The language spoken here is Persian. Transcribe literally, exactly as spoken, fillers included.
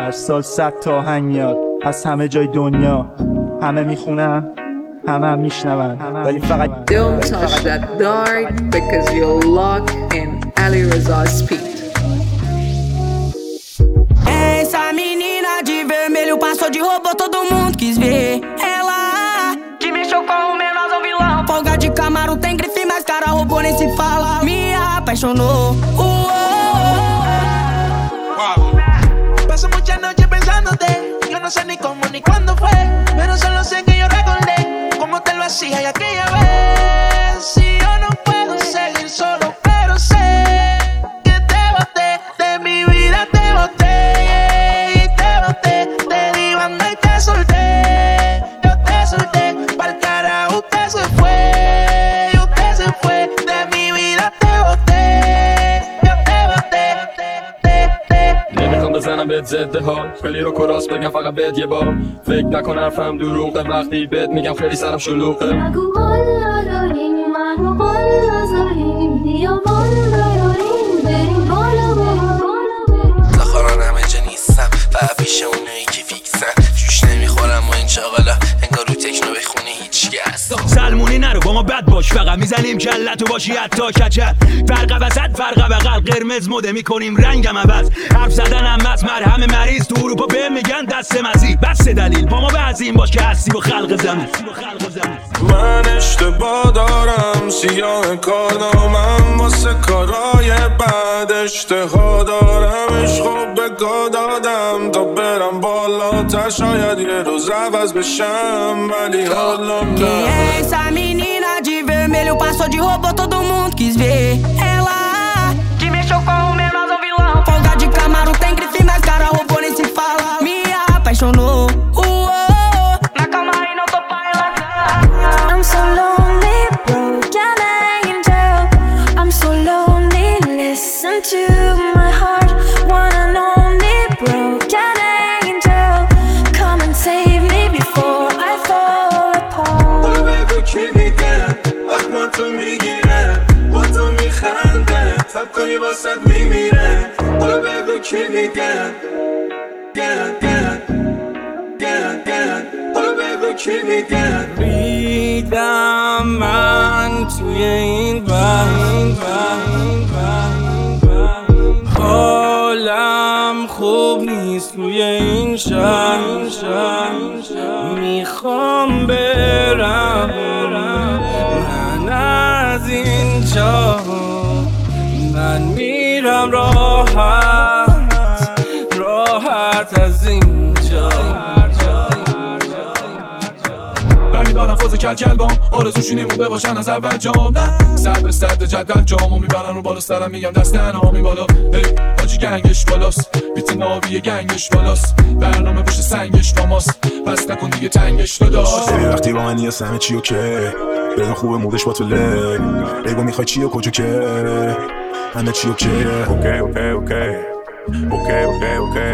هر سال صد تا آهنگ میاد از همه جای دنیا، همه میخونن همه هم میشنون ولی فقط Don't touch that dark because you're locked in Ali Reza's speed. Essa menina de vermelho passou de robô, todo mundo quis ver ela. Que mexeu com o menorzão vilão. Folga de Camaro tem grife, mas cara robô nem se fala. Me apaixonou. Uh-oh. Paso muchas noches pensándote. Yo no sé ni cómo ni cuándo fue, pero solo sé que yo recordé cómo te lo hacía aquella vez. Si yo no puedo seguir solo, pero sé que te boté de mi vida, te boté y te boté. Te di banda y te solté, yo te solté. Pa'l carajo usted se fue, y usted se fue. De mi vida te boté, yo te boté. نمیخوام بزنم بهت ضد حال، خیلی رو کراس بگم فقط بهت یه بار. فکر نکن حرفم دروغه وقتی بهت میگم خیلی سرم شلوغه. نگو والا داریم منو والا زاریم بیا والا داریم بریم بالا بریم بالا. زخاران همه جا نیستم فقط پیش اونایی که فیکسن. جوش نمیخورم و این چاقالا انگار رو تکنو بخونه هیچ کس. سلمونی نرو با ما بد باش، فقط میزنیم کلتو باشی حتی کچل. فرق وسط فرق بغل قرمز مده میکنیم رنگم عوض. حرف زدنم از مرهم مریض تو اروپا به میگن دست مزید. بس دلیل با ما بعضیم باش که هستی و خلق زمین. من اشتباه دارم سیاه کارنامم واسه کارای بعد اشتها دارم. عشقو به گا دادم تا برم بالاتر شاید یه روز عوض بشم ولی حالا نه. Essa menina de vermelho passou de robô, todo mundo quis ver ela. Que mexeu com o menorzão vilão. Folga de Camaro tem grife, mas cara robô nem se fala. Me apaixonou. Uh-oh. Na calma aí não tô pra relaxar. I'm so lonely, broken angel. I'm so lonely, listen to my heart. One and only broken angel. Come and save me before I fall apart. حالا بگو کی میگن اخما تو میگیره با تو میخنده تب کنی واسد میمیره. حالا بگو کی میگن گن گن گن گن. حالا بگو کی میگن ریدم من توی این بحر. حالم خوب نیست توی این شهر. میخوام برم من از اینجا. من میرم راحت راحت از اینجا. برمیدارم فاز کل کل بام آرزوشی نمونده باشن از اول جام. نه سر به سر جدول جامو میبرن رو بالا سرم میگم دست انامی بالا. هی حاجی گنگش بالاست بیت ناوی گنگش بالاست. برنامه پشت سنگش با ماست پس نکن دیگه تنگش داداش. ببین وقتی با من نیست همه چی اوکی بدون خوبه مودش با تو لگ بگو میخوای چی و کجا که همه چی اوکی اوکی اوکی اوکی اوکی اوکی اوکی